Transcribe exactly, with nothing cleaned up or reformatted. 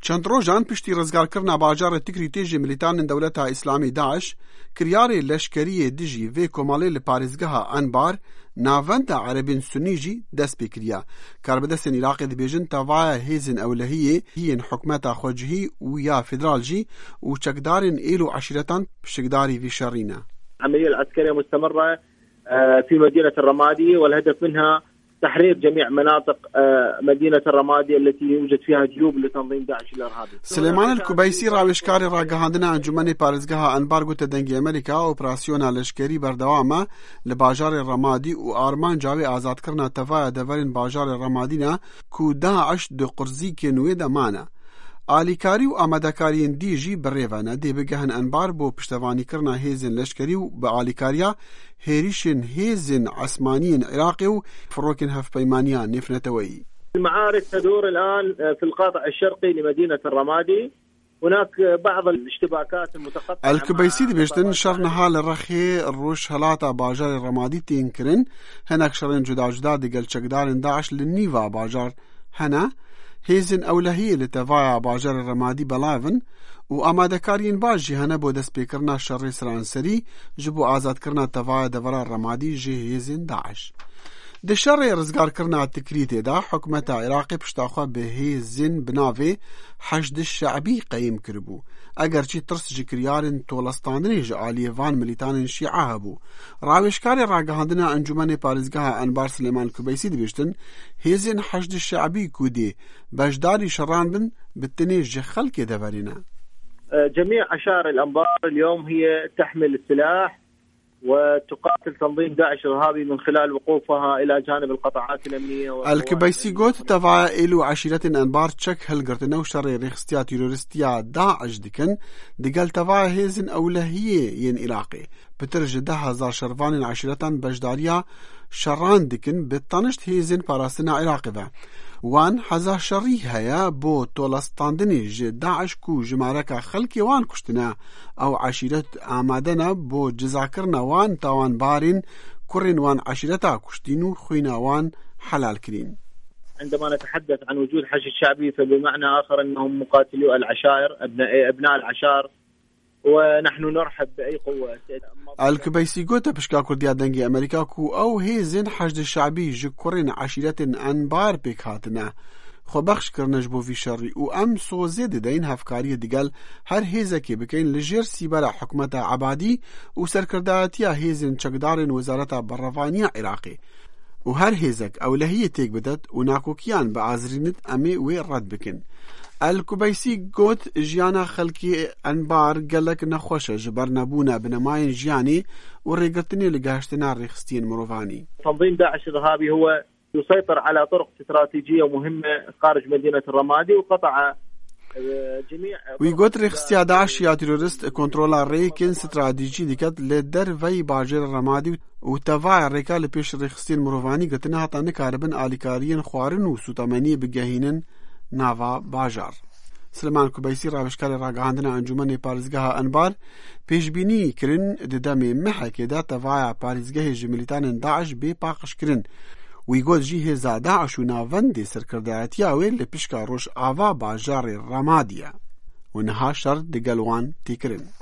چەند ڕۆژان پشتی ڕزگارکردنا باژارە تکری تێژی ملیتانên دەولەتا ئیسلامی داعش کریارê leşkeriyê dijî vê komalê li parêzgeha Enbar navenda Erebên Sunî jî dest pê kiriye. Karbidestên Iraqê dibêjin tevaya hêzên ewlehiyê hiyên hikûmeta xwecihî û ya federal jî û çekdarên êl û eşîretan piştgdarî vî şerî ne. العملية العسكرية مستمرة في مدينة الرمادي والهدف منها تحرير جميع مناطق مدينة الرمادي التي يوجد فيها جيوب لتنظيم داعش الإرهابي. سليمان الكوبيسي راوشكاري راگەهاندنا ئەنجومەنی پارێزگەها ئەنبار گوتە دەنگی ئەمریکا ئۆپراسیۆنا لەشکێری بەردەوامە لە باژارێ ڕەمادی و ئارمانجاوێ ئازادکردنا تەڤایە دەڤەرین باژارێ ڕەمادینە کو داعش دو قرزیکێ نوێ دەمانە. ئالیکاری و ئامادەکاریên dî jî birêve dê bigehin Enbar بۆ piştevانîkirina hêzên leşkerî û bi alîkariya hêrîşên hêzên esmaniyên Iraqê û firokên hevpeymaniya nêfneteweyî. المعارك تدور الآن في القاطع الشرقي لمدينة الرمادي. هناك بعض الاشتباكات المتقطعة. الكبيسي dibêjtin şer niha li Rexê roj helata bajarê Remadî tên kirin hinek şerên cuda cuda digel çekdarên Daeş li nîva bajar hene. hêzên ewlehiyê li tevaya bajarê Remadî belavin û amadekariyên baş jî hene bo destpêkirina şerê siranserî ji bo azadkirina tevaya devera Remadî ji hêzên Daeş. Di şerê rizgarkirina tikrî têda hikûmeta Iraqê piştaxwe bi hêzên bi navê Heşd-i Şeibî qeyîm kiribû. Egerçî tirs ji kiryarên tolestandinê ji aliyê van milîtanên Şî'a hebû. Rawêşkarê ragihandina Encûmenê Parêzgeha Enbar Silêman Kubeysî dibêjtin hêzên Heşd-i Şeibî ku dê beşdarî şeran bin bi tinê ji xelkê deverîne. جميع عشائر الأنبار اليوم هي تحمل السلاح وتقاتل تنظيم داعش الإرهابي من خلال وقوفها إلى جانب القطاعات الأمنية. الكبيسي قوت تبع إلو عشيرة أنبار تشك هلقرتنا وشر ريخستيا تيرورستيا داعش دكن دقال تبع هيزن أولهية ين إراقي بترج ده هزار شرفان عشيرة بجداريا شران دكن بتنشت هيزن باراسنا عراقي ذا وان حزا شري هيا بو تولستاندني جي داعش كو جماركا خلقي وان كشتنا او عشيرة آمادنا بو جزاكرنا وان تاوان بارين كورين وان عشيرتا كشتينو خوينا وان حلال كرين. عندما نتحدث عن وجود حشد شعبي فبمعنى آخر أنهم مقاتلو العشائر أبناء, أبناء العشائر ونحن نرحب بأي قوة. الكبيسي قوتا بشكا كرديا دنگي أمريكا كو أو هيزن حشد الشعبي جي كورين عشيرة أنبار بيك هاتنا خو بخش کرنج بو في شري و ام سوزي دين هفكاري ديگل هر هيزكي بكين لجير سيبرا حكومتا عبادي و سركرداتيا هيزن چكدارن وزارتا برفانيا عراقي و هر هيزك أولهية تيك بدت و ناكوكيان بعازرينت أمي وي رد بكن. الكوبيسي قوت جيانا خلقي أنبار قالك نخوشة جبر نبونا بنماين جياني و ريقرتني لقاشتنا ريخستين مروفاني. تنظيم داعش الإرهابي هو يسيطر على طرق استراتيجية مهمة خارج مدينة الرمادي وقطع جميع ويقول ريخستيا داعش يا تيرورست كنترولا ريكن استراتيجي ديكت لدر في باجر الرمادي وتفاع ريكا لبيش ريخستين مروفاني قتنا حتى نكاربن آليكاريين خوارن وسوتامني بجاهينن نافا باجار. سلمان كوبيسي راوشكاري راگەهاندنا ئەنجومەنی پارێزگەها ئەنبار پێشبینی کرن ددەمێ مەحەکێدا تەڤایە پارێزگەهێژی ملیتانên داعش بێ پاقشکردن. ویگۆت جی هێزا داعش و ناوەندێ سەرکردایەتیاوێ لە پشکا ڕۆژ ئاوا باژارێ ڕەمادیە و نەها شەر دەگەڵ وان تێکردن.